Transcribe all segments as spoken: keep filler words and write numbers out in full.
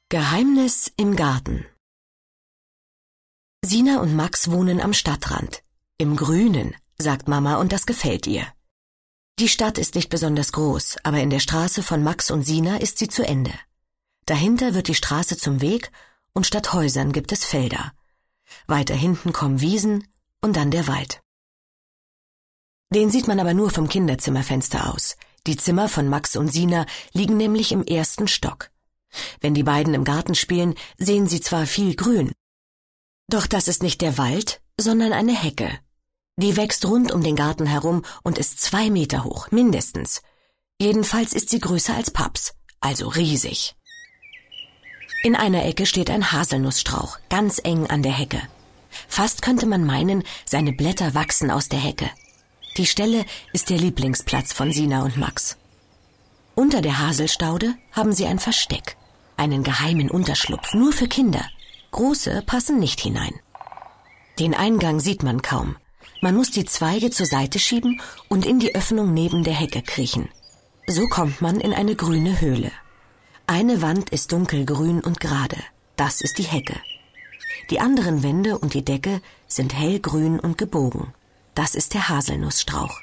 Geheimnis im Garten. Sina und Max wohnen am Stadtrand. Im Grünen, sagt Mama, und das gefällt ihr. Die Stadt ist nicht besonders groß, aber in der Straße von Max und Sina ist sie zu Ende. Dahinter wird die Straße zum Weg und statt Häusern gibt es Felder. Weiter hinten kommen Wiesen und dann der Wald. Den sieht man aber nur vom Kinderzimmerfenster aus. Die Zimmer von Max und Sina liegen nämlich im ersten Stock. Wenn die beiden im Garten spielen, sehen sie zwar viel Grün. Doch das ist nicht der Wald, sondern eine Hecke. Die wächst rund um den Garten herum und ist zwei Meter hoch, mindestens. Jedenfalls ist sie größer als Paps, also riesig. In einer Ecke steht ein Haselnussstrauch, ganz eng an der Hecke. Fast könnte man meinen, seine Blätter wachsen aus der Hecke. Die Stelle ist der Lieblingsplatz von Sina und Max. Unter der Haselstaude haben sie ein Versteck, einen geheimen Unterschlupf, nur für Kinder. Große passen nicht hinein. Den Eingang sieht man kaum. Man muss die Zweige zur Seite schieben und in die Öffnung neben der Hecke kriechen. So kommt man in eine grüne Höhle. Eine Wand ist dunkelgrün und gerade. Das ist die Hecke. Die anderen Wände und die Decke sind hellgrün und gebogen. Das ist der Haselnussstrauch.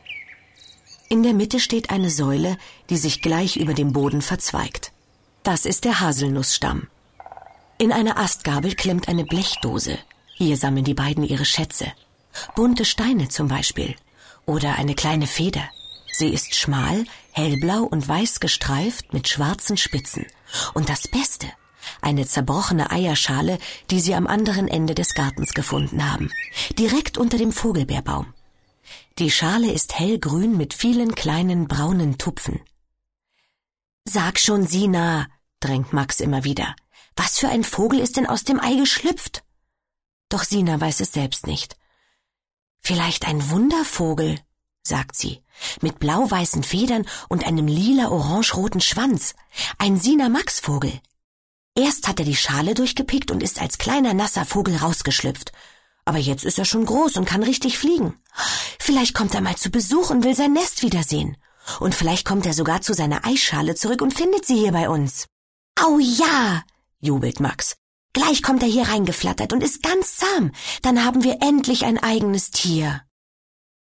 In der Mitte steht eine Säule, die sich gleich über dem Boden verzweigt. Das ist der Haselnussstamm. In einer Astgabel klemmt eine Blechdose. Hier sammeln die beiden ihre Schätze. Bunte Steine zum Beispiel. Oder eine kleine Feder. Sie ist schmal, hellblau und weiß gestreift mit schwarzen Spitzen. Und das Beste, eine zerbrochene Eierschale, die sie am anderen Ende des Gartens gefunden haben. Direkt unter dem Vogelbeerbaum. Die Schale ist hellgrün mit vielen kleinen braunen Tupfen. »Sag schon, Sina«, drängt Max immer wieder. »Was für ein Vogel ist denn aus dem Ei geschlüpft?« Doch Sina weiß es selbst nicht. »Vielleicht ein Wundervogel«, sagt sie, »mit blau-weißen Federn und einem lila-orange-roten Schwanz. Ein Sina-Max-Vogel. Erst hat er die Schale durchgepickt und ist als kleiner nasser Vogel rausgeschlüpft. Aber jetzt ist er schon groß und kann richtig fliegen. Vielleicht kommt er mal zu Besuch und will sein Nest wiedersehen. Und vielleicht kommt er sogar zu seiner Eischale zurück und findet sie hier bei uns.« »Au ja«, jubelt Max. »Gleich kommt er hier reingeflattert und ist ganz zahm. Dann haben wir endlich ein eigenes Tier.«